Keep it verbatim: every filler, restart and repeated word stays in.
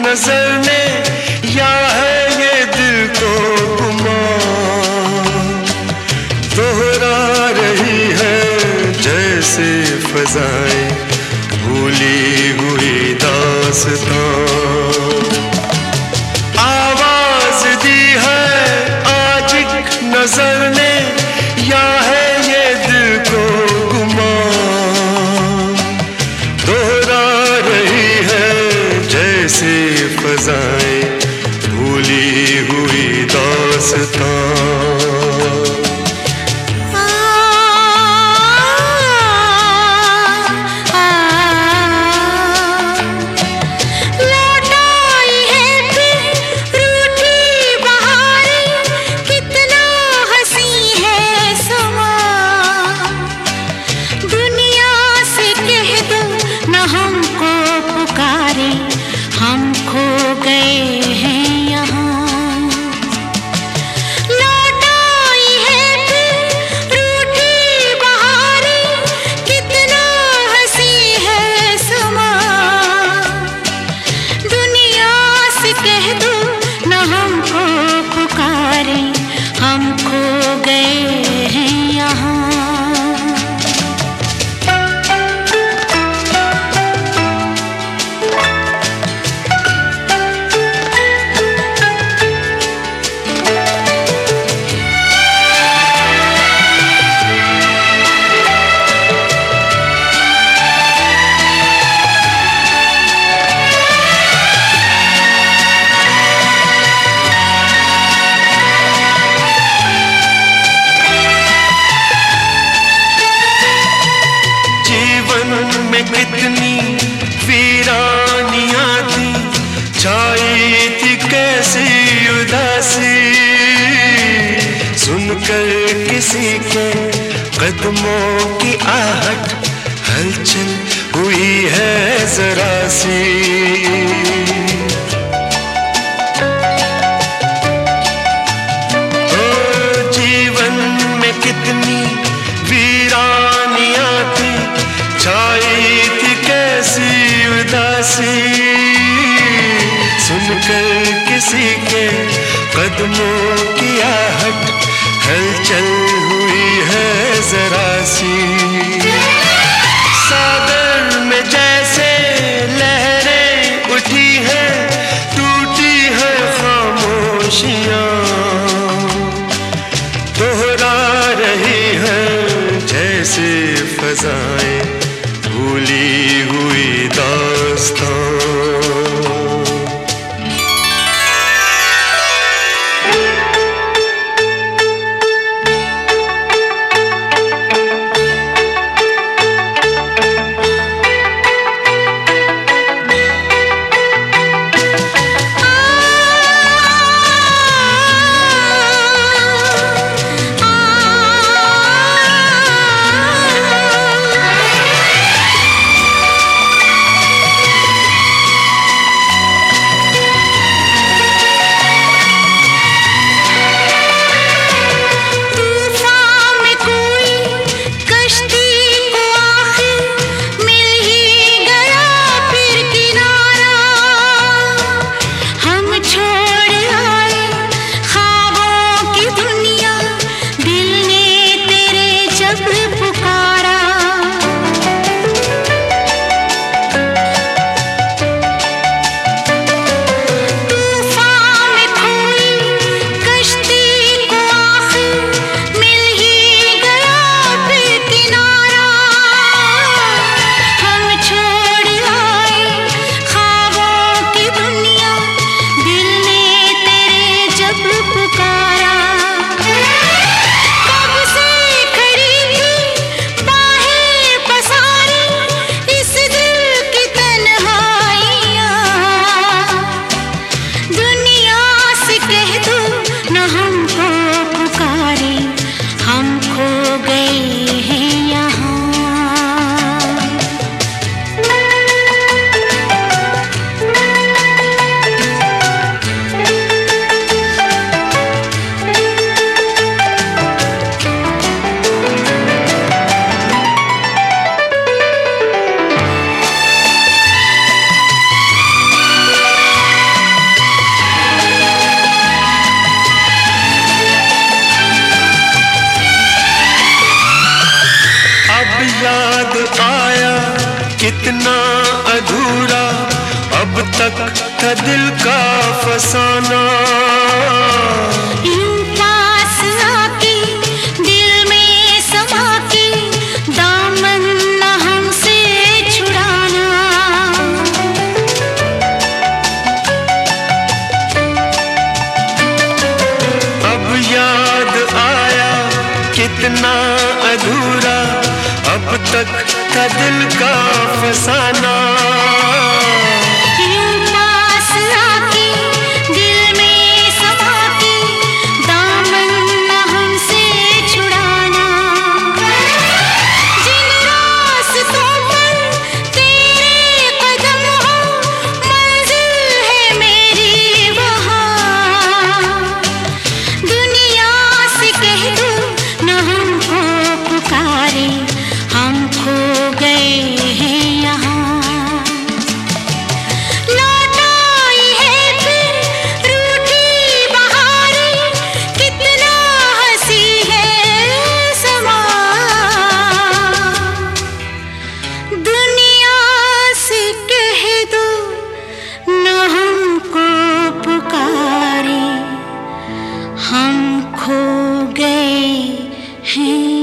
नजर ने या है ये दिल को गुमान, दोहरा रही है जैसे फजाएं भूली हुई दास्तां। आवाज दी है आज एक नजर ने या है ये दिल को गुमान, दोहरा रही है जैसे फजाएं भूली हुई दास्तां। हम खो गए हैं यहाँ, लौट आई है फिर रूठी बहारें, कितना हंसी है समा। दुनिया से कह दो न हमको पुकारे, हम खो गए हैं यहाँ। में कितनी वीरानियां थी, छाई थी कैसी उदासी, सुनकर किसी के कदमों की आहट हलचल हुई है जरा सी। ओ जीवन में कितनी वीरानियां थी, छाई थी कैसी उदासी, सुनकर किसी के कदमों की आहट हलचल हुई है जरा सी। सागर में जैसे लहरें उठी है, टूटी है खामोशियां, दोहरा रही है जैसे फजाएं भूली हुई दास्तां। तक था दिल का फसाना। यूं पास आके दिल में समा के दामन न हमसे छुड़ाना। अब याद आया कितना अधूरा अब तक था दिल का फसाना। यूं पास आके दिल में समा के दामन न हमसे छुड़ाना। जिन रास्तों पर तेरे कदम हो मंजिल है मेरी वहाँ। दुनिया से कह दो न हमको पुकारे, हम खो गए हैं यहाँ। लौट आई है फिर रूठी बहारें, कितना हंसी है समा। दुनिया से कह दो न हमको पुकारे, हम खो गए हैं।